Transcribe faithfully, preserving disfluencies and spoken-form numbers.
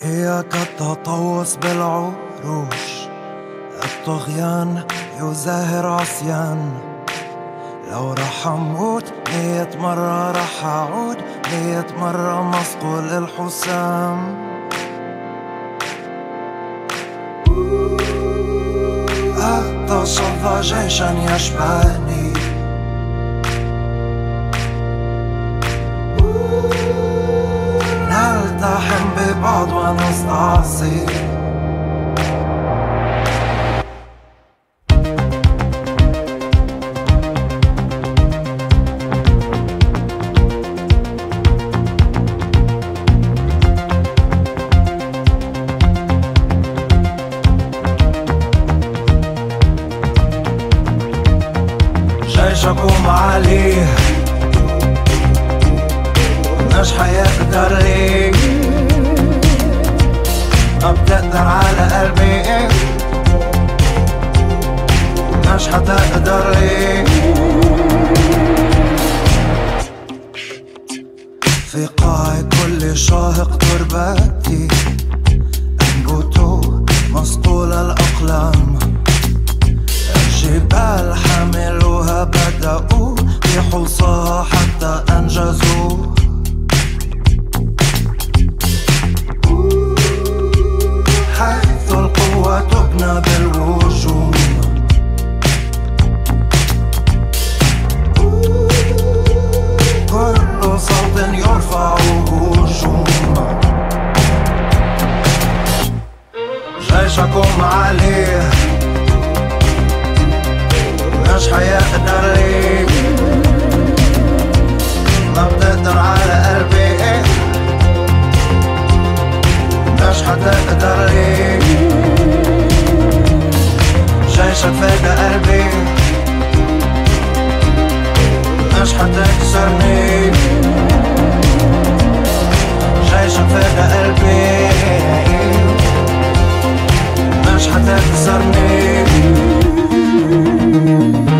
إياك التطوس بالعروش، الطغيان يزاهر عصيان. لو رح أموت مية مرة رح أعود، مية مرة مصقول الحسام. أتصفى جيشا يشبهني، نلتحم ببعض ونستعصي. جيشكم عليه مش حيقدر لي، ما بتقدر على قلبي، مش حتقدر لي. في قاع كل شاهق تربتي أنبت مسطول الأقلام. الجبال حملوها بدأوا بحصاها حتى أنجزوا. حيث القوة تبنى بالهجوم، كل صوت يرفع هجوم. جيشكم عليه مش حيقدر لي، ما بتقدر على قلبي، مش حتقدر لي. جيشك فاق قلبي، مش حتكسرني. جيشك فاق قلبي، مش حتكسرني.